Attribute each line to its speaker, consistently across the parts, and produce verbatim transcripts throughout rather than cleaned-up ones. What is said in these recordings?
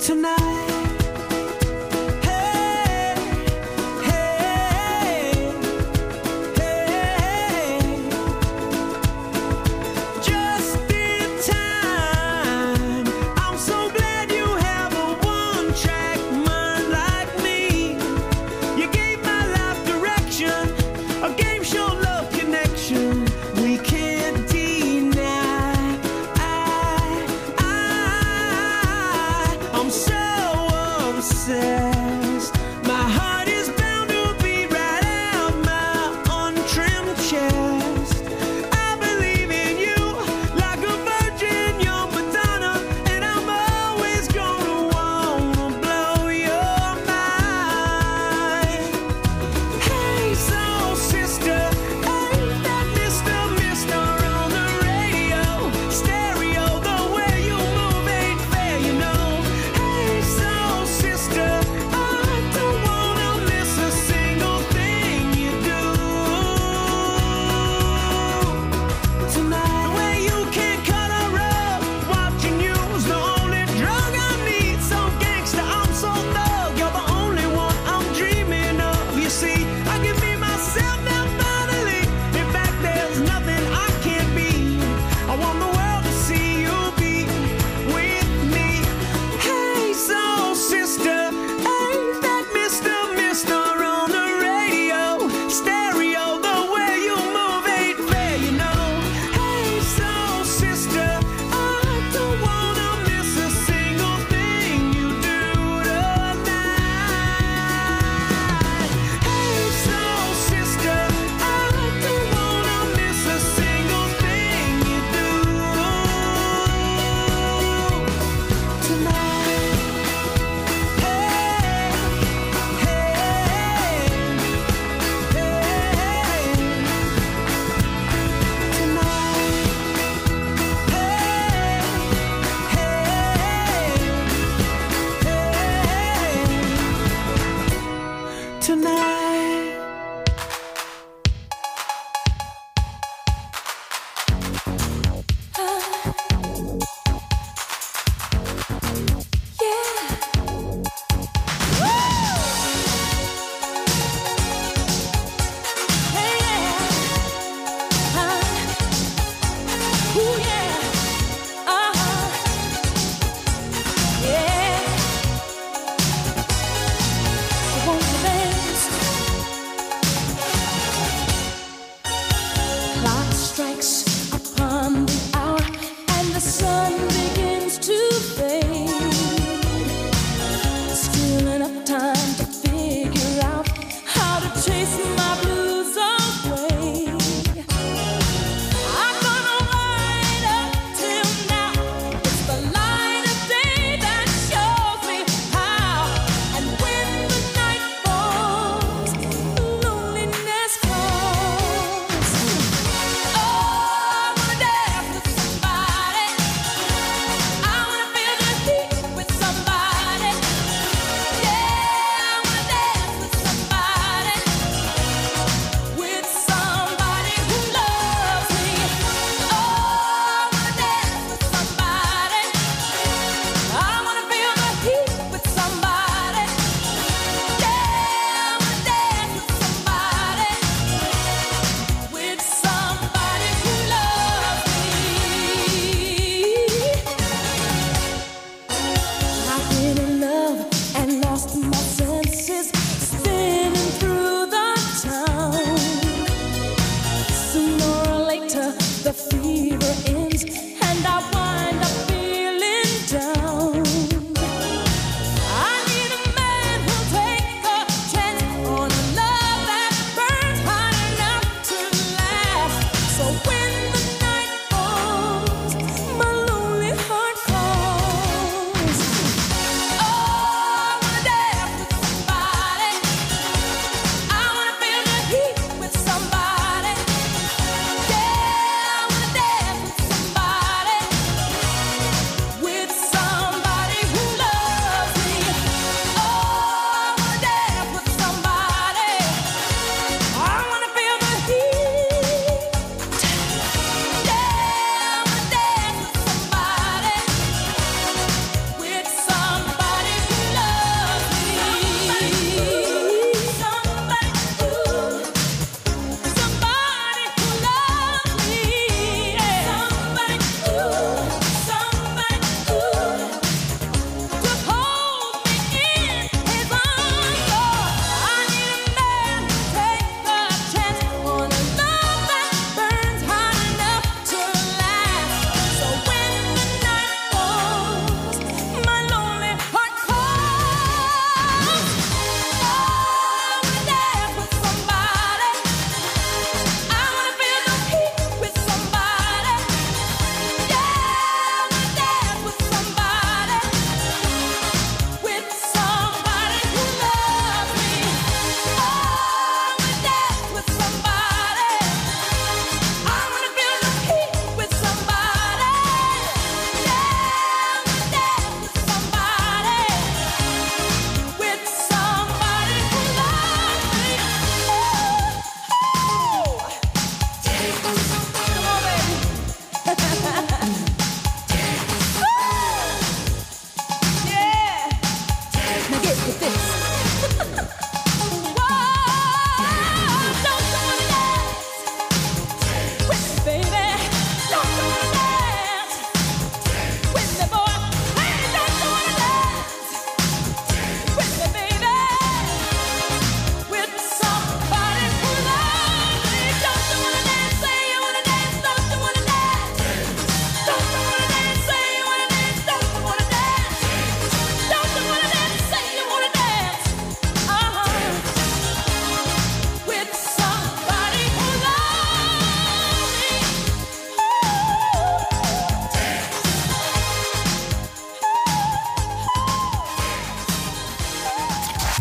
Speaker 1: tonight. Hey, hey, hey, just in time. I'm so glad you have a one-track mind like me. You gave my life direction, a game show love connection we can't deny. I, I, I'm so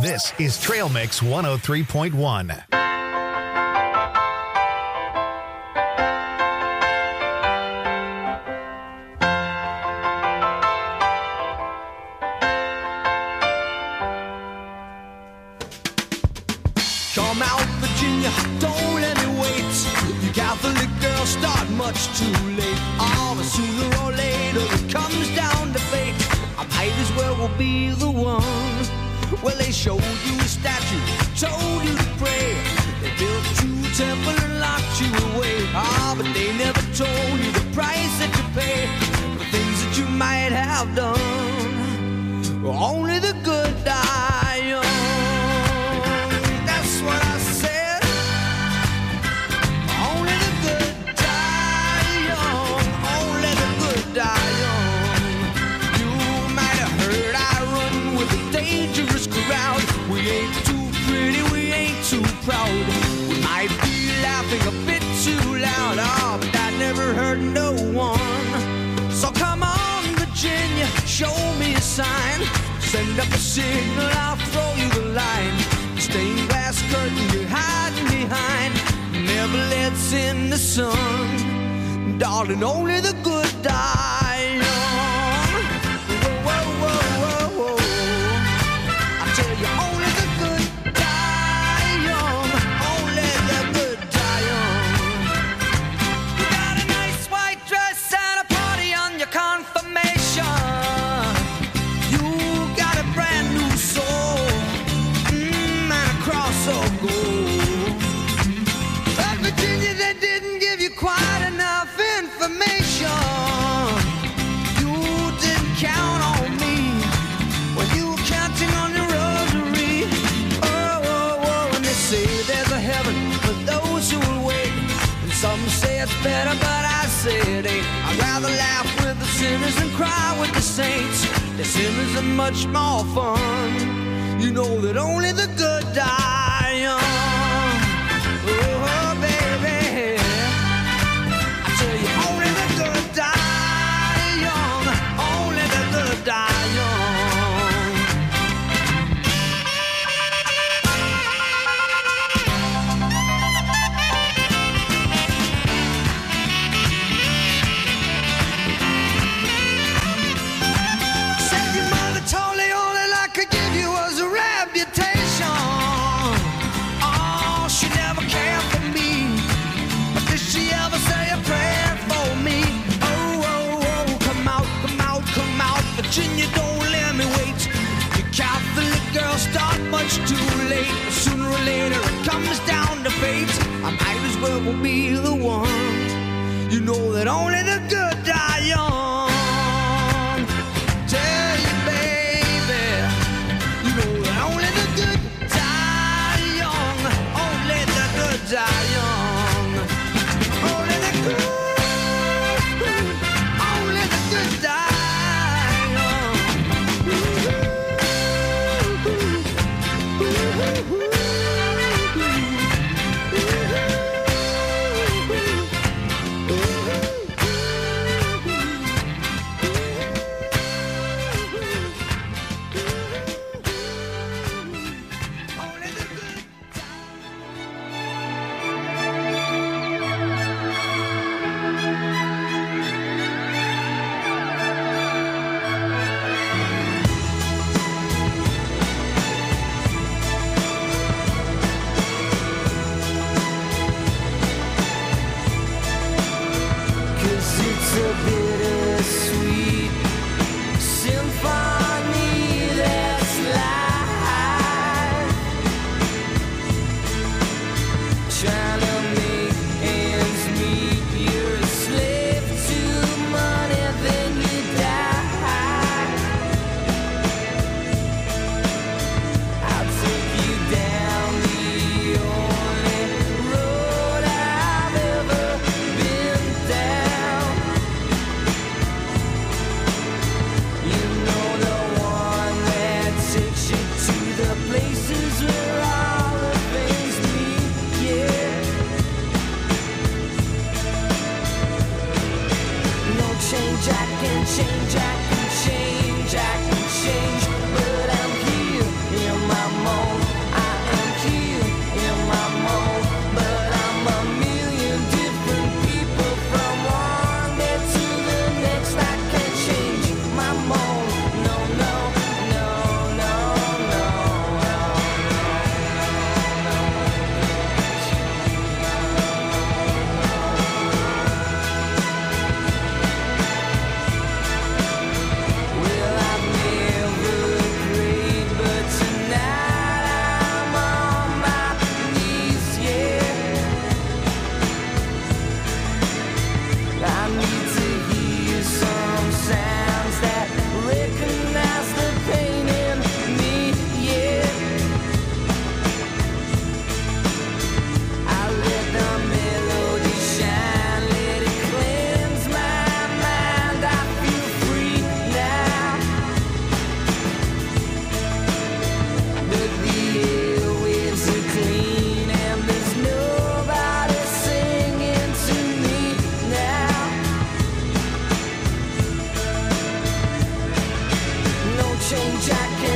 Speaker 2: This is Trail Mix one oh three point one.
Speaker 1: Come out, Virginia, don't let me wait. You Catholic girls start much too late. Oh, but sooner or later it comes down to fate. I might as well will be the one. Well, they showed you a statue, told you to pray. They built you a temple and locked you away. Ah, but they never told you the price that you pay for things that you might have done. Well, only the good die young. That's what I said. Only the good die young. Only the good die young. You might have heard I run with a dangerous crowd. We ain't too pretty, we ain't too proud. We might be laughing a bit too loud. Oh, but that never hurt no one. So come on, Virginia, show me a sign. Send up a signal, I'll throw you the line. Stained glass curtain you're hiding behind never lets in the sun. Darling, only the good die young. Whoa, whoa, whoa, whoa, whoa. I tell you, only the good die young. Only the good die young. You got a nice white dress and a party on your confirmation. You got a brand new soul, mm, and a cross of gold. But Virginia, they didn't give you quite enough information. You didn't count on me when you were counting on your rosary. Oh, oh, oh, and they say there's a heaven for those who will wait. And some say it's better, but I say it ain't. I'd rather laugh with the sinners and cry with the saints. The sinners are much more fun. You know that only the good die young. Oh, baby, I tell you, only the good die young. Only the good die young. Said your mother told the only I could give you was a reputation. Oh, she never cared for me, but did she ever say a prayer for me? Oh, oh, oh, come out, come out, come out, Virginia, don't let me wait. You Catholic girls start much too late. Sooner or later it comes down to fate. I might as well will be the one. You know that only the good die young. Tell you, baby, you know that only the good die young. Only the good die young. Only the good, only the good die young.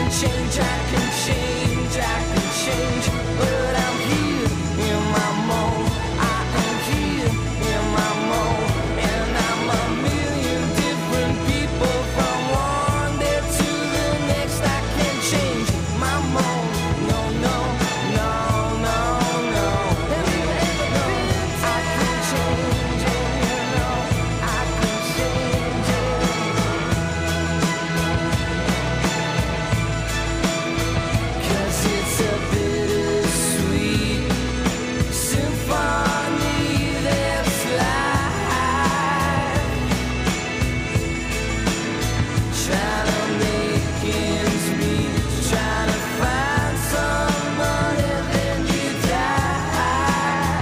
Speaker 1: can change, I can change, I can change, but I'm here in my mold. I am here in my mold, and I'm a million different people from one day to the next. I can change my mold. No, no, no, no, no. Have you ever been I can change it, you know. I can change it. 'Cause it's a bittersweet symphony that's life. Trying to make ends meet, trying to find some money, then you die.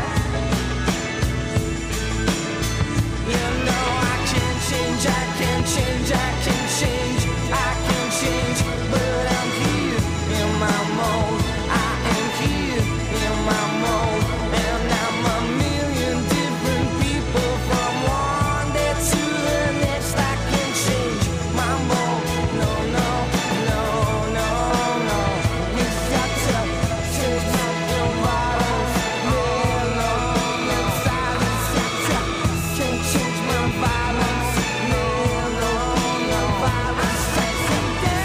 Speaker 1: You know I can change, I can change, I can change, I can change, but I'm here in my mold. I am here in my mold, and I'm a million different people from one day to the next. I can change my mold. No, no, no, no, no. It's got to change my violence. No, no, no, silence. Can't change my violence. No, no, no, violence. Can't change my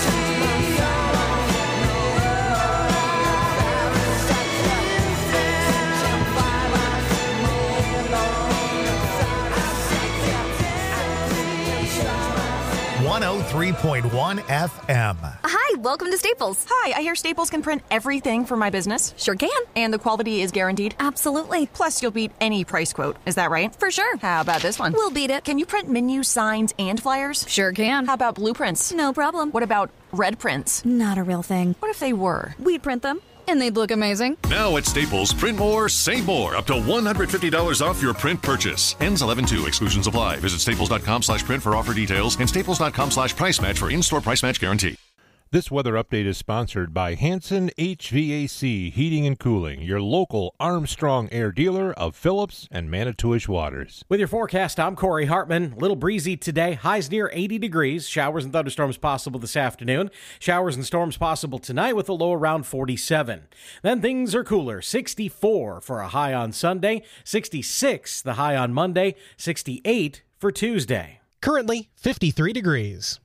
Speaker 2: one oh three point one F M.
Speaker 3: Hi, welcome to Staples.
Speaker 4: Hi, I hear Staples can print everything for my business.
Speaker 3: Sure can.
Speaker 4: And the quality is guaranteed.
Speaker 3: Absolutely.
Speaker 4: Plus, you'll beat any price quote. Is that right?
Speaker 3: For sure.
Speaker 4: How about this one?
Speaker 3: We'll beat it.
Speaker 4: Can you print menus, signs, and flyers?
Speaker 3: Sure can.
Speaker 4: How about blueprints?
Speaker 3: No problem.
Speaker 4: What about red prints?
Speaker 3: Not a real thing.
Speaker 4: What if they were?
Speaker 3: We'd print them, and they'd look amazing.
Speaker 5: Now at Staples, print more, save more. Up to one hundred fifty dollars off your print purchase. Ends eleven two. Exclusions apply. Visit staples.com slash print for offer details and staples.com slash price match for in-store price match guarantee.
Speaker 6: This weather update is sponsored by Hanson H V A C Heating and Cooling, your local Armstrong Air dealer of Phillips and Manitowish Waters.
Speaker 7: With your forecast, I'm Corey Hartman. A little breezy today, highs near eighty degrees. Showers and thunderstorms possible this afternoon. Showers and storms possible tonight with a low around forty-seven. Then things are cooler. sixty-four for a high on Sunday, sixty-six the high on Monday, sixty-eight for Tuesday.
Speaker 8: Currently fifty-three degrees.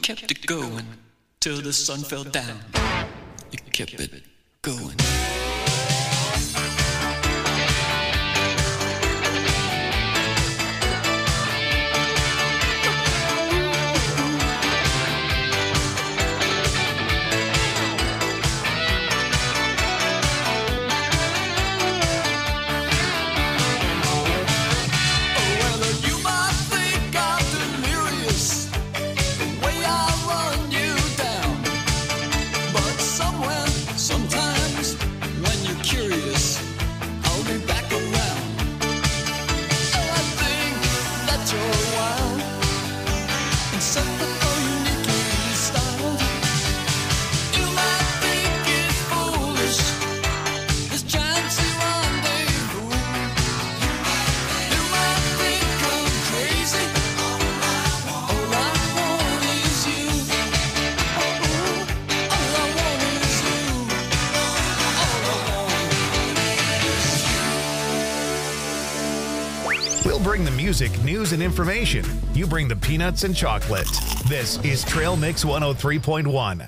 Speaker 9: kept it going till the sun fell down. You kept it going.
Speaker 2: Bring the music, news, and information. You bring the peanuts and chocolate. This is Trail Mix one oh three point one.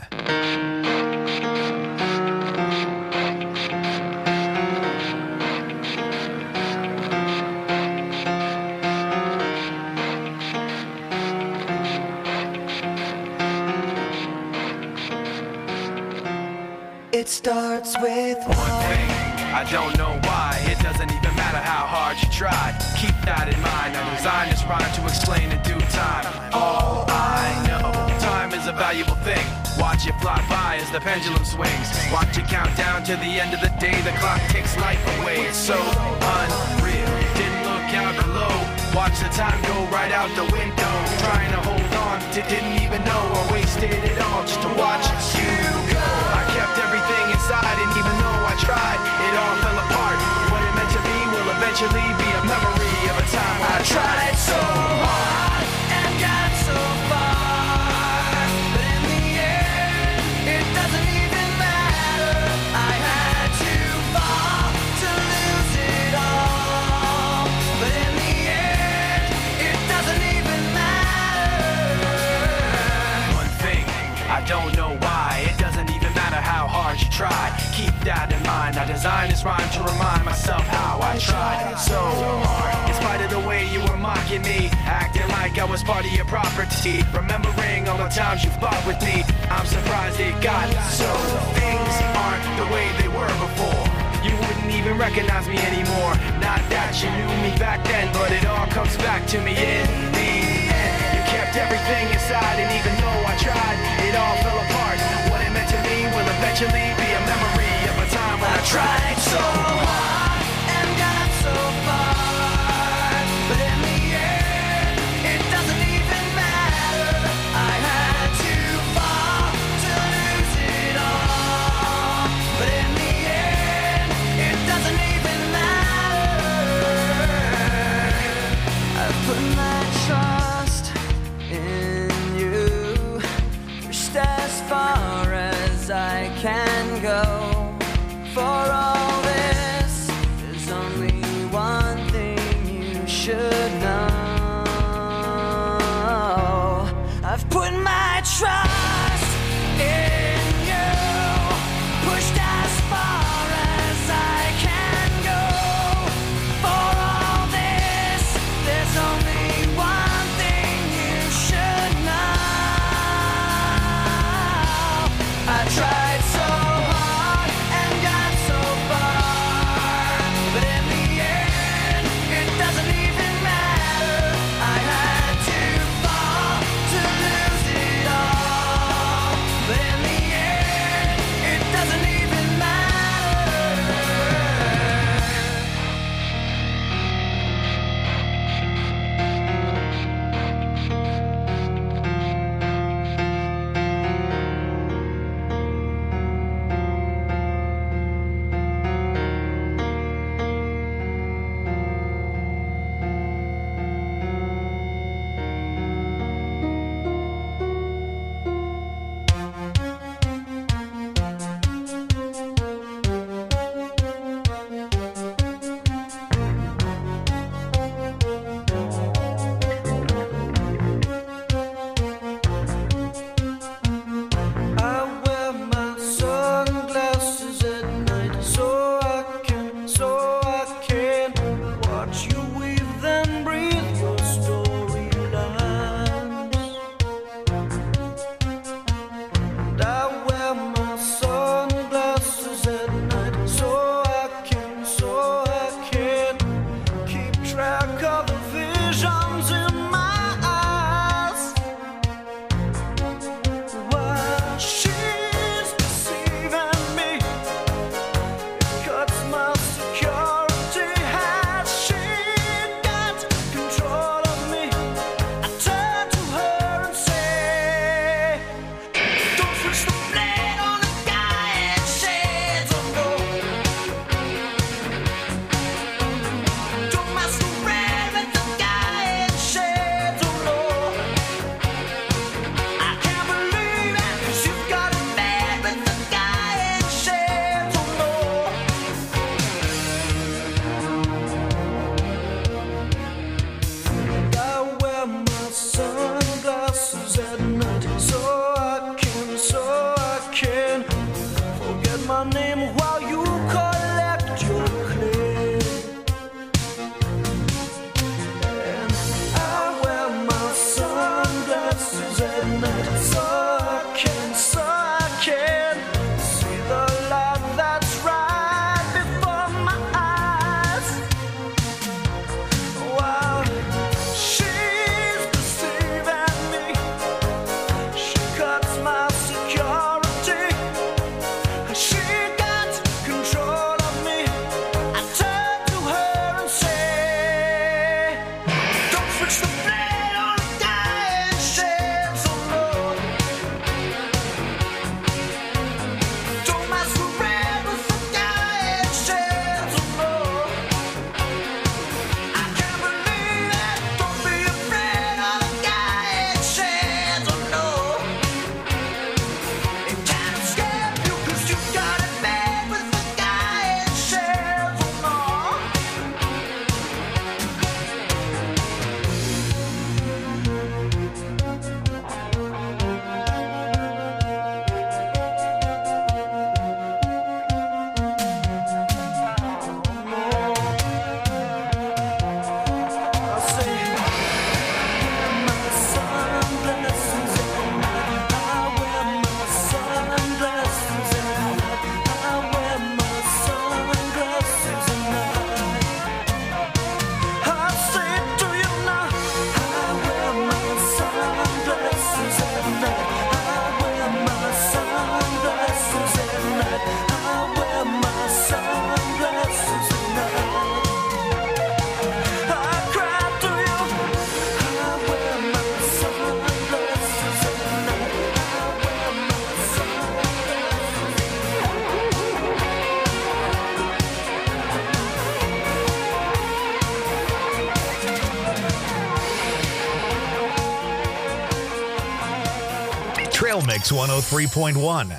Speaker 1: It starts with
Speaker 10: one thing. I don't know why. It doesn't even matter how hard you try. Keep that in mind. I designed this rhyme to explain in due time. All I know, time is a valuable thing. Watch it fly by as the pendulum swings. Watch it count down to the end of the day. The clock takes life away. It's so unreal. Didn't look out below. Watch the time go right out the window. Trying to hold on to didn't even know I wasted it all just to watch you go. I kept everything inside, and even though I tried, it all fell apart. What it meant to be will eventually be a memory of a time I tried so hard and got so far, but in the end, it doesn't even matter. I had to fall to lose it all, but in the end, it doesn't even matter. One thing, I don't know why, it doesn't even matter how hard you try. Keep that in mind. I designed this rhyme to remind myself how I tried so hard. In spite of the way you were mocking me, acting like I was part of your property, remembering all the times you fought with me, I'm surprised it got so. Things aren't the way they were before. You wouldn't even recognize me anymore. Not that you knew me back then, but it all comes back to me in the end. You kept everything inside, and even though I tried, it all fell apart. What it meant to me will eventually be a memory of a time when I tried so hard and got so far, but in the end, it doesn't even matter. I had to fall to lose it all, but in the end, it doesn't even matter. I put my trust in you, pushed as far as I can go. For all this, there's only one thing you should know. I've put my trust in you, pushed as far as I can go. For all this, there's only one thing you should know. I tried so hard and got so far, but in the end, it doesn't even matter.
Speaker 2: Trail Mix one oh three point one.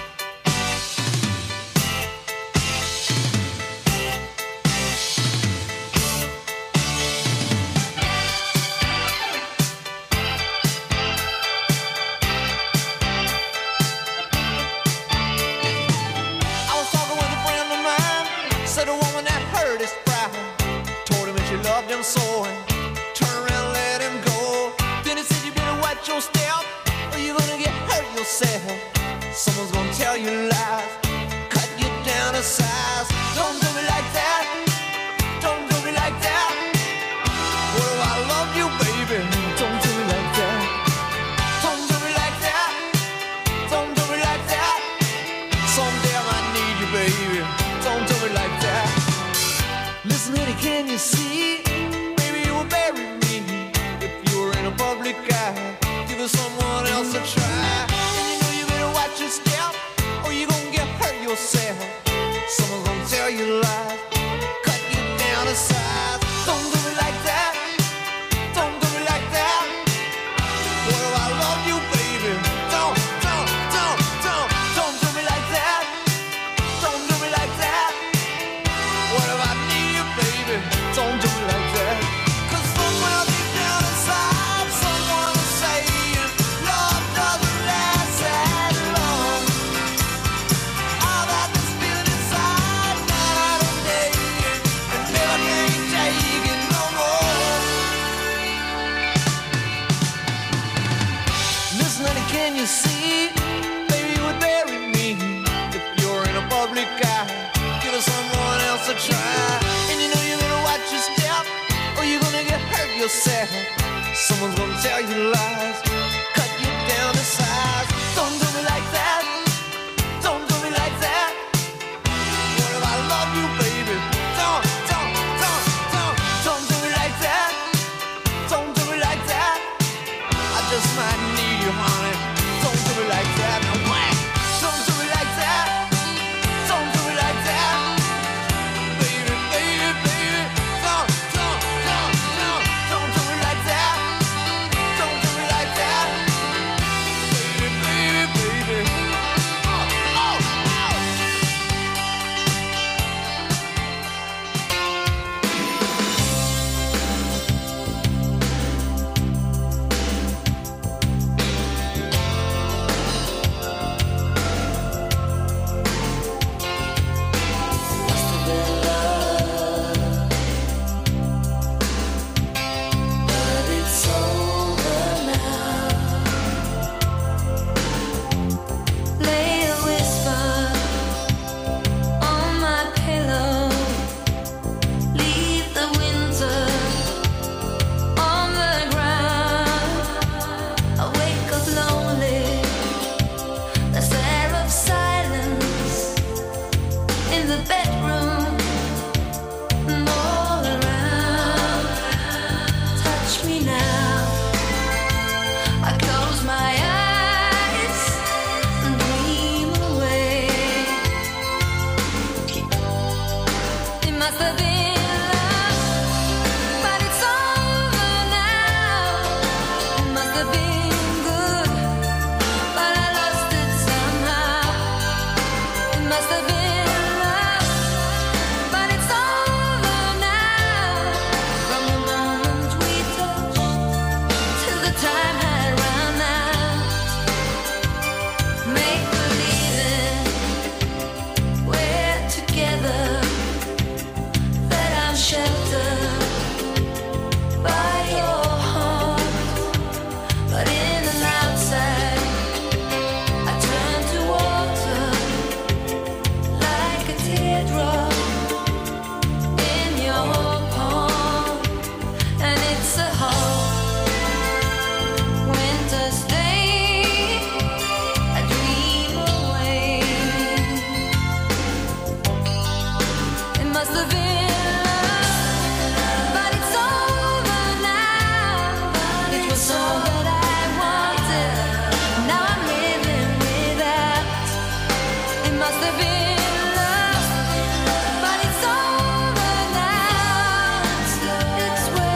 Speaker 1: So turn around and let him go. Then he said you better watch your step or you're gonna get hurt yourself. Someone's gonna tell you lies, cut you down to size. Don't do me like that, don't do me like that. What if I love you, baby? Don't do me like that. Don't do me like that, don't do me like that. Someday I might need you, baby. Don't do me like that. Listen, honey, can you see? Public eye, give it someone else a try. And you know you better watch your step or you're gonna get hurt yourself. Someone's gonna tell you lies, cut you down to size. Don't do me like that, don't do me like that. What if I love you, baby? Don't, don't, don't, don't, don't do me like that. Don't do me like that. What if I need you, baby? Don't do me like that. Cause somewhere deep down inside can you see, baby, you would bury me if you're in a public eye. Give us someone else a try. And you know you're gonna watch your step or you're gonna get hurt yourself. Someone's gonna tell you lies, cut you down to size. Don't do me like that, don't do me like that. What if I love you, baby? Don't, don't, don't, don't, don't do me like that. Don't do me like that. I just might need you, honey. Don't do me like that. No way. Don't do me like that. Don't do me like that. Baby, baby, baby. Don't, don't, don't, don't, don't do me like that. Don't do me like that. Baby, baby, baby. Oh, oh,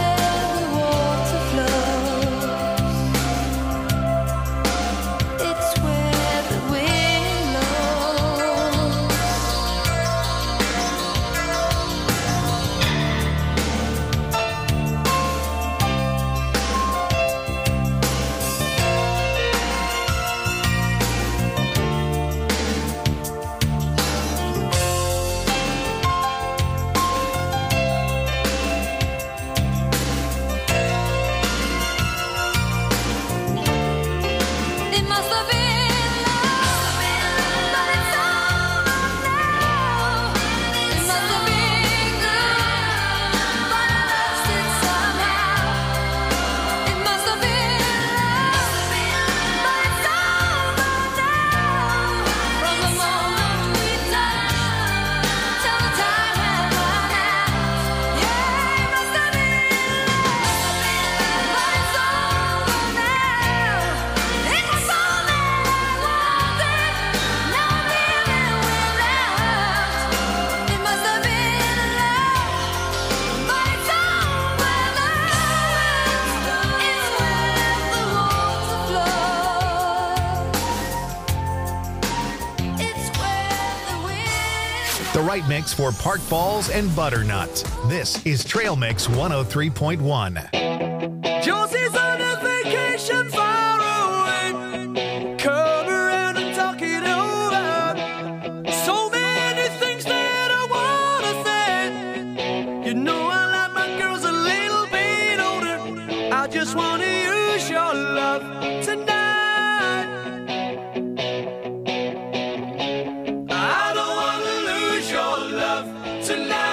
Speaker 11: It's
Speaker 2: right mix for Park Falls and Butternut. This is Trail Mix one oh three point one.
Speaker 1: Josie's on a vacation far away. Come around and talk it over. So many things that I wanna say. You know I like my girls a little bit older. I just wanna use your love tonight. I don't wanna lose your love tonight.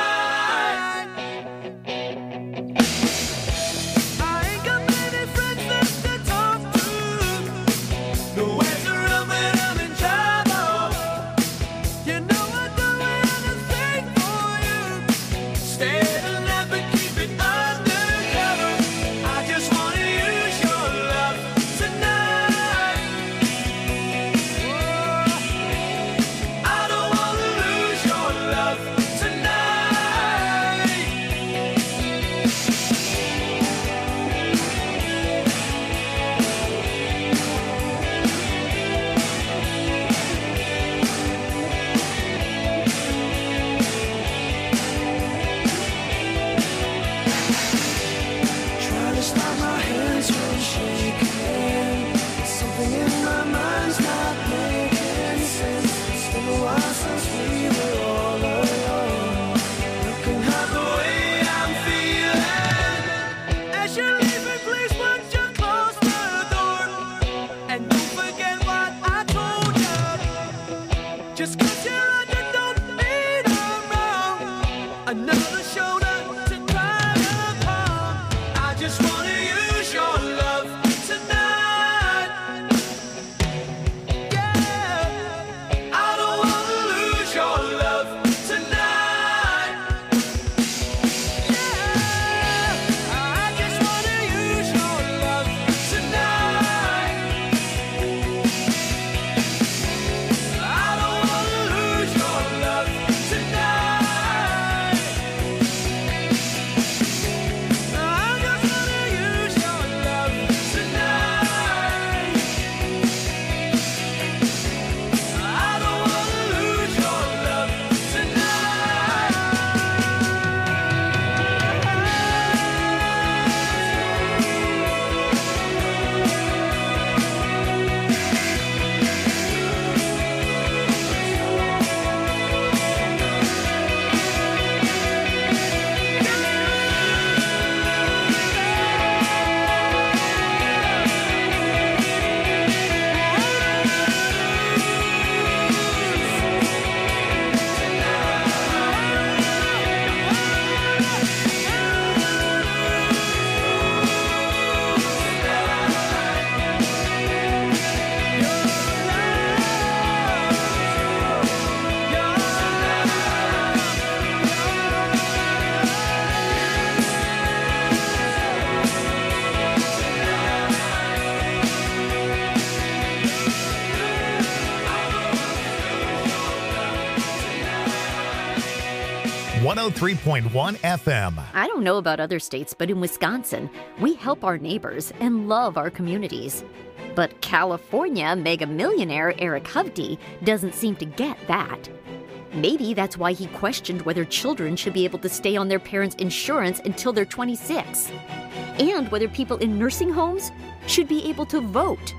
Speaker 2: one oh three point one F M.
Speaker 11: I don't know about other states, but in Wisconsin, we help our neighbors and love our communities. But California mega millionaire Eric Hovde doesn't seem to get that. Maybe that's why he questioned whether children should be able to stay on their parents' insurance until they're twenty-six, and whether people in nursing homes should be able to vote.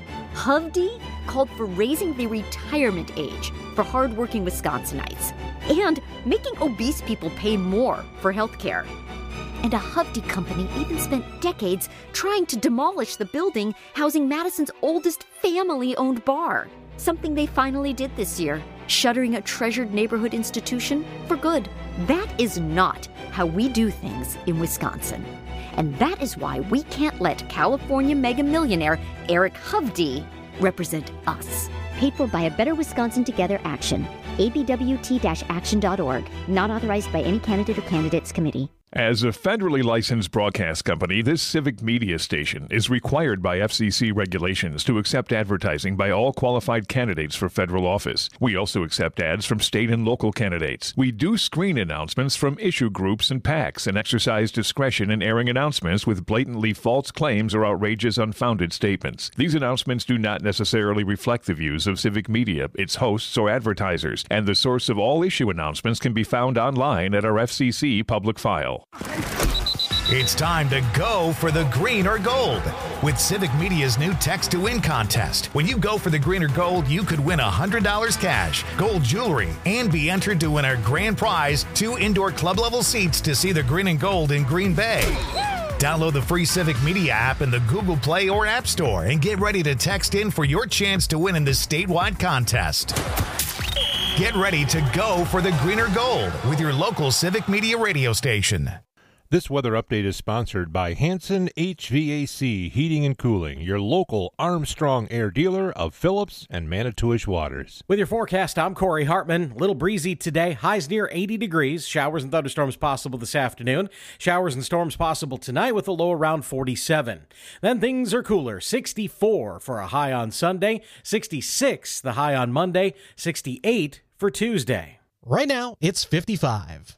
Speaker 11: Hovde called for raising the retirement age for hardworking Wisconsinites and making obese people pay more for health care. And a Hovde company even spent decades trying to demolish the building housing Madison's oldest family-owned bar, something they finally did this year, shuttering a treasured neighborhood institution for good. That is not how we do things in Wisconsin. And that is why we can't let California mega millionaire Eric Hovde represent us.
Speaker 12: Paid for by a Better Wisconsin Together Action. A B W T action dot org. Not authorized by any candidate or candidates committee.
Speaker 13: As a federally licensed broadcast company, this civic media station is required by F C C regulations to accept advertising by all qualified candidates for federal office. We also accept ads from state and local candidates. We do screen announcements from issue groups and PACs and exercise discretion in airing announcements with blatantly false claims or outrageous, unfounded statements. These announcements do not necessarily reflect the views of civic media, its hosts, or advertisers, and the source of all issue announcements can be found online at our F C C public file.
Speaker 2: It's time to go for the green or gold with Civic Media's new Text to Win contest. When you go for the green or gold, you could win one hundred dollars cash, gold jewelry, and be entered to win our grand prize, two indoor club-level seats to see the green and gold in Green Bay. Download the free Civic Media app in the Google Play or App Store and get ready to text in for your chance to win in this statewide contest. Get ready to go for the green or gold with your local Civic Media radio station.
Speaker 6: This weather update is sponsored by Hanson H V A C Heating and Cooling, your local Armstrong Air dealer of Phillips and Manitowish Waters.
Speaker 7: With your forecast, I'm Corey Hartman. A little breezy today, highs near eighty degrees. Showers and thunderstorms possible this afternoon. Showers and storms possible tonight with a low around forty-seven. Then things are cooler. sixty-four for a high on Sunday, sixty-six the high on Monday, sixty-eight for Tuesday.
Speaker 8: Right now, it's fifty-five.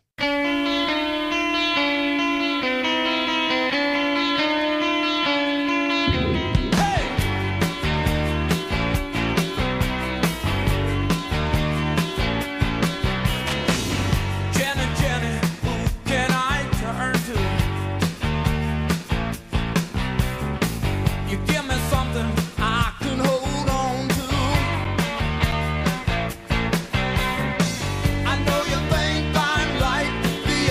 Speaker 1: I know you think I'm like the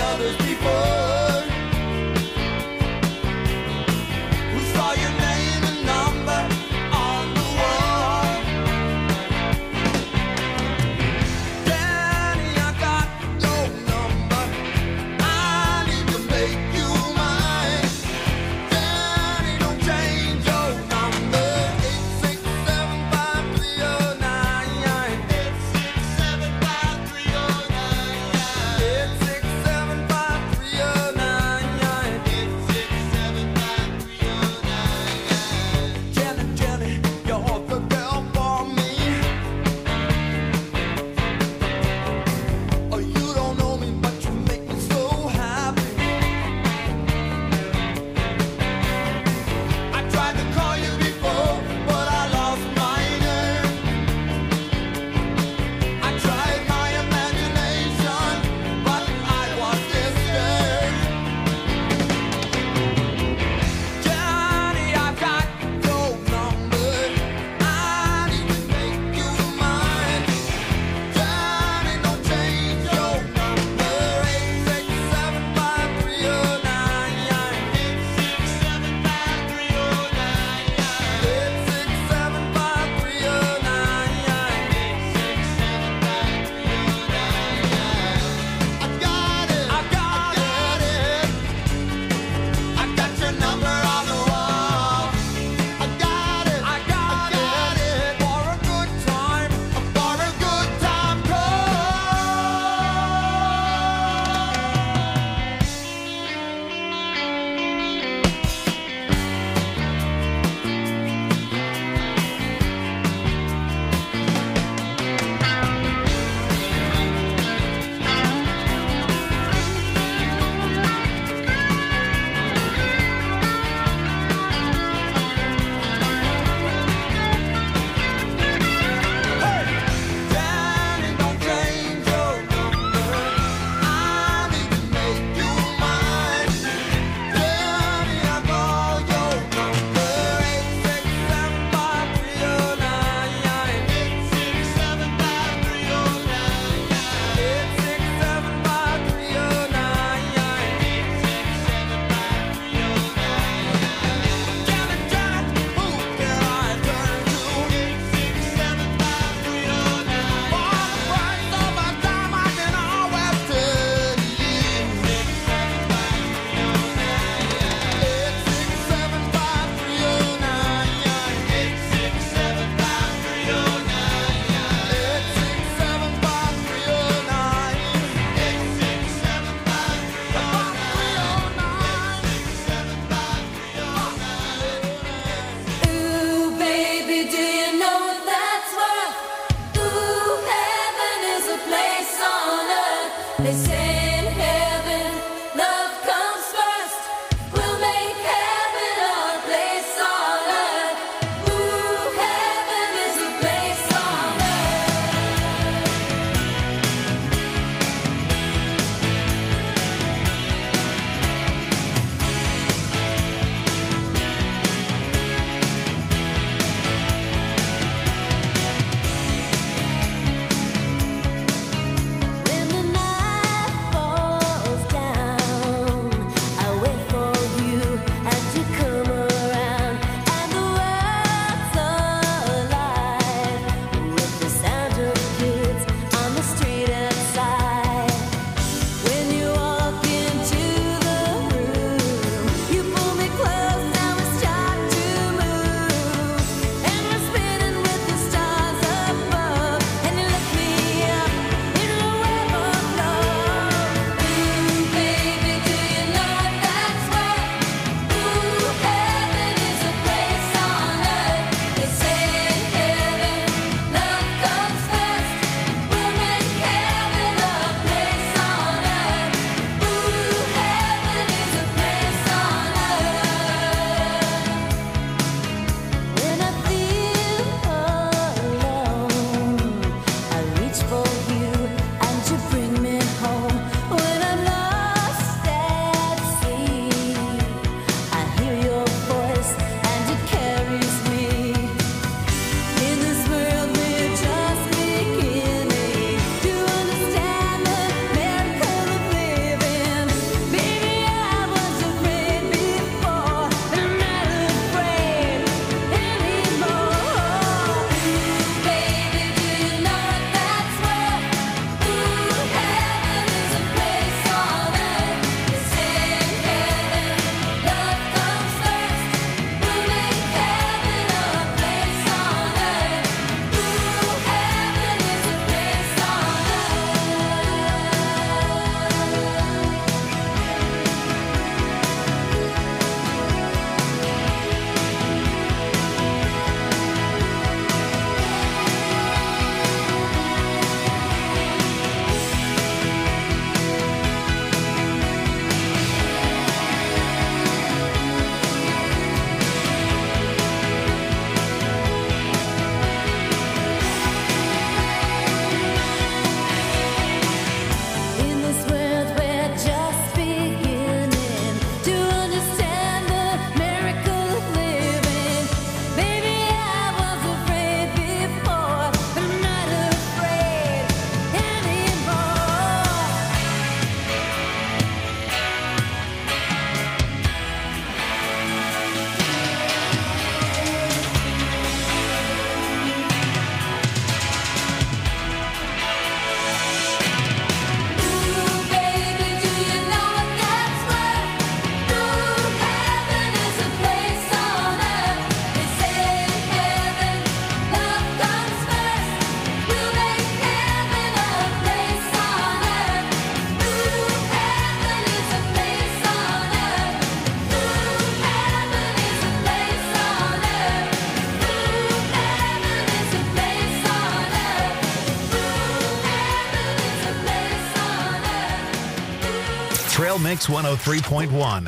Speaker 2: Mix one oh three point one.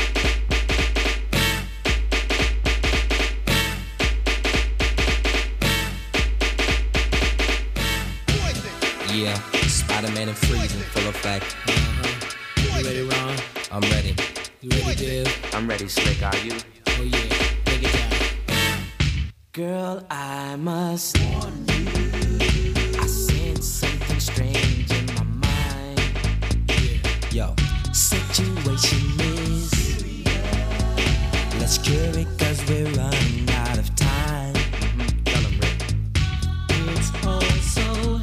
Speaker 14: Yeah, Spider-Man and freezing, full effect.
Speaker 15: Uh-huh. You ready, Ron?
Speaker 14: I'm ready.
Speaker 15: You ready, Dave?
Speaker 14: I'm ready, Slick. Are you?
Speaker 15: Oh yeah, take it down.
Speaker 14: Girl, I must warn you. I sense something strange in my mind. Yeah. Yo, situation is serious. Let's cure it, cause we're running out of time. Mm-hmm. Tell 'em, Rick. It's all so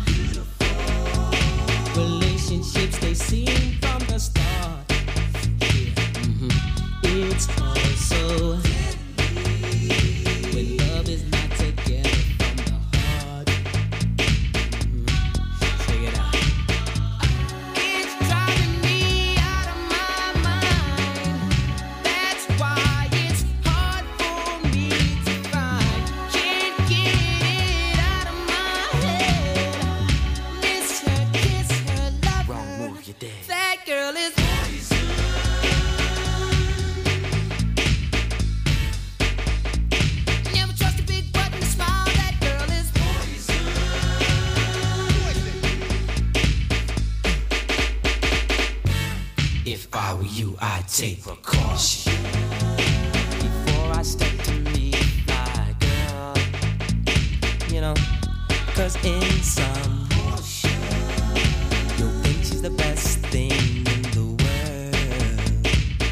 Speaker 14: relationships they seem from the start. Yeah. Mm-hmm. It's also when love is not together from the heart. Mm-hmm. Check it out. It's driving me out of my mind. That's why it's hard for me to find. Can't get it out of my head. Miss her, kiss her, love Wrong her. Move, you're dead. That girl is poison. Never trust a big button to smile. That girl is poison. If I were you, I'd take precaution before I step to meet my girl. You know, cause in some you'll think she's the best thing in the world.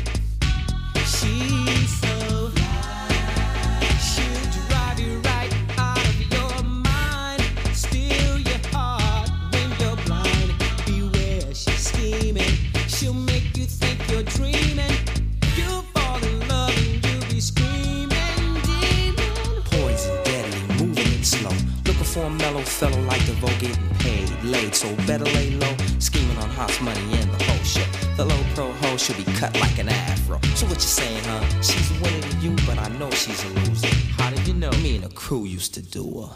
Speaker 14: She's so fly, she'll drive you right out of your mind, steal your heart when you're blind. Beware, she's scheming, she'll make you think you're dreaming. You'll fall in love and you'll be screaming, demon. Poison, deadly, moving it slow. Looking for a mellow fellow like DeVoe, getting paid, laid, so better lay low. Scheming on hot money and the whole show. The low pro hoe should be cut like an afro. So what you saying, huh? She's winning to you, but I know she's a loser. How did you know? Me and the crew used to do her.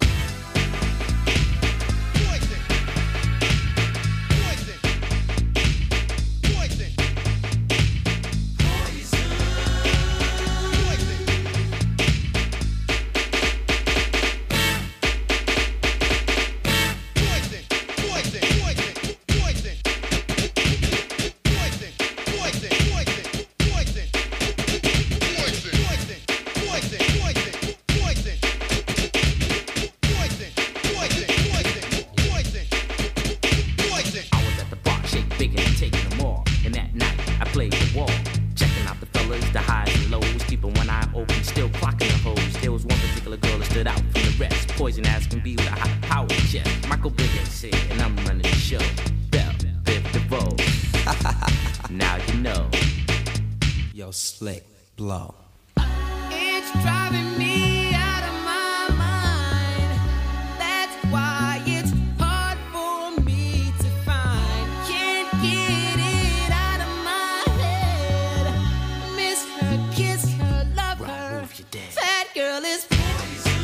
Speaker 14: I was at the bar, shake big and taking them all. And that night, I played the wall. Checking out the fellas, the highs and lows. Keeping one eye open, still clocking the hoes. There was one particular girl that stood out from the rest. Poison as can be with a high power chest. Michael Biggins said, and I'm running the show. Bell, Biv DeVoe. Now you know. Yo, Slick, blow. It's driving me out of my mind. That's why it's hard for me to find. Can't get it out of my head. Miss her, kiss her, love her. Move, you're dead. That girl is poison.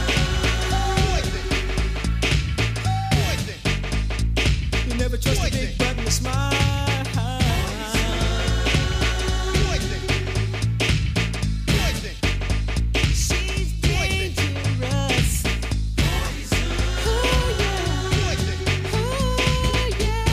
Speaker 14: You never trust a big button to smile. She's dangerous. Oh yeah. Oh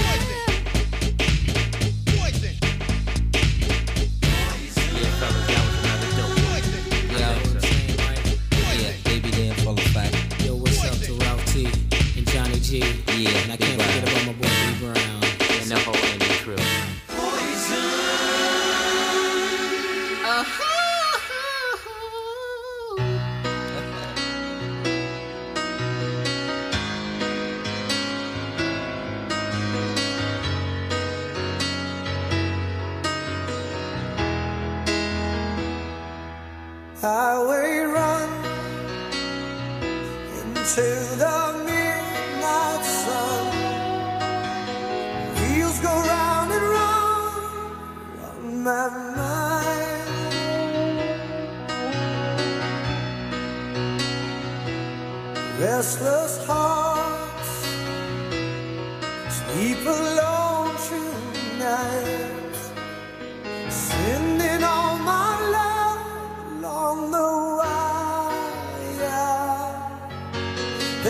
Speaker 14: yeah. Yeah, fellas, that was another dope. Yeah, yeah, baby, damn full of fact.
Speaker 15: Yo, what's up to Ralph T and Johnny G?
Speaker 14: Yeah,
Speaker 15: And I can't forget about my boy B Brown.
Speaker 14: And the whole Andy crew.
Speaker 1: Highway run into the midnight sun. Wheels go round and round, round my mind. Restless hearts sleep alone tonight.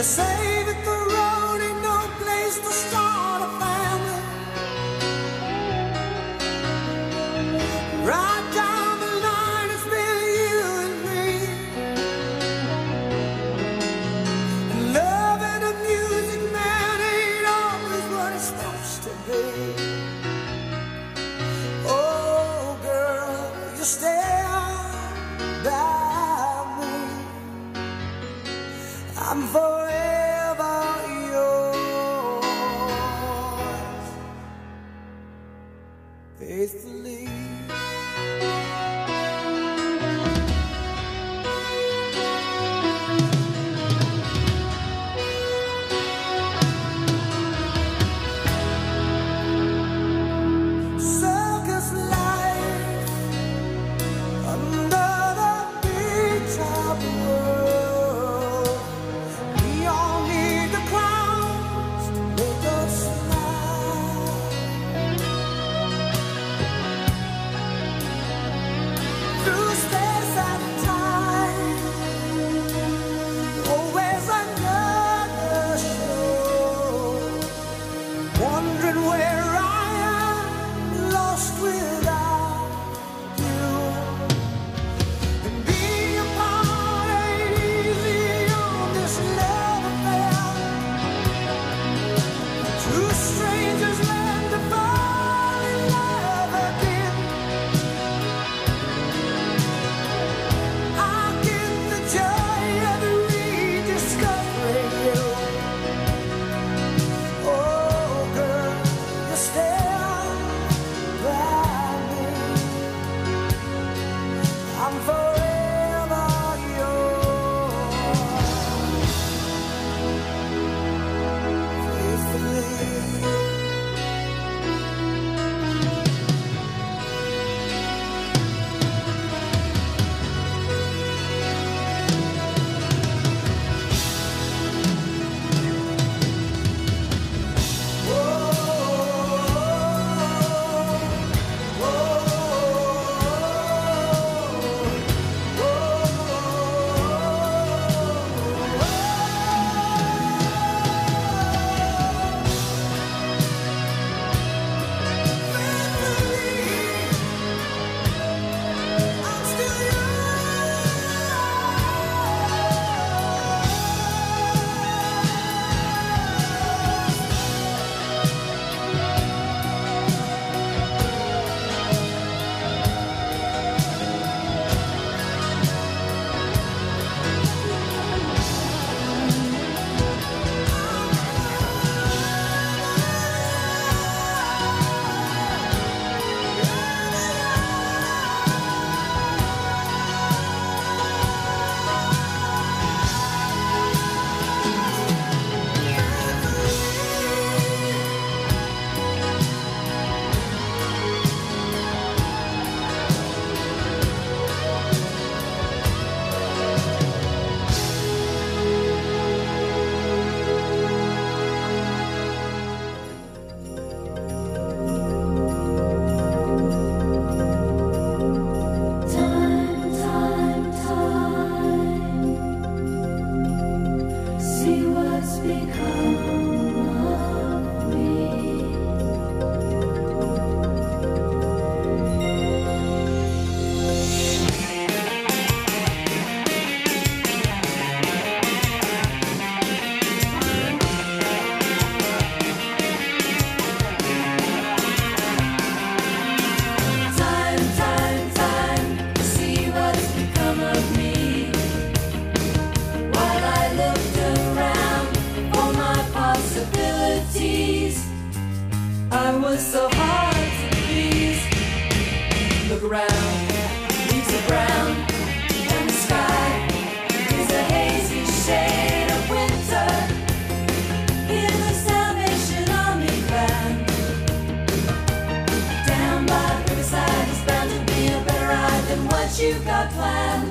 Speaker 1: say that the road ain't no place to start a family. Right down the line, it's been you and me. And love and the music, man, ain't always what it's supposed to be. Oh, girl, you stand by me. I'm forever yours, faithfully. Circus life under the big top world. We all need the clowns to make us smile. Through space and time, always another show. Wondering where I am, lost without you. And being apart ain't easy on this love affair. Two strangers learn to fall in love again. I'll get the joy of rediscovering you. Oh, girl, you stand by me. I'm forever yours, faithfully. Time, time, time. See what's become of me. Time, time, time, see what's become of me. While I looked around for my possibilities, I was so hard to please. Look around, leaves are brown, and the sky is a hazy shade of winter. Hear the Salvation Army band. Down by the riverside is bound to be a better ride than what you've got planned.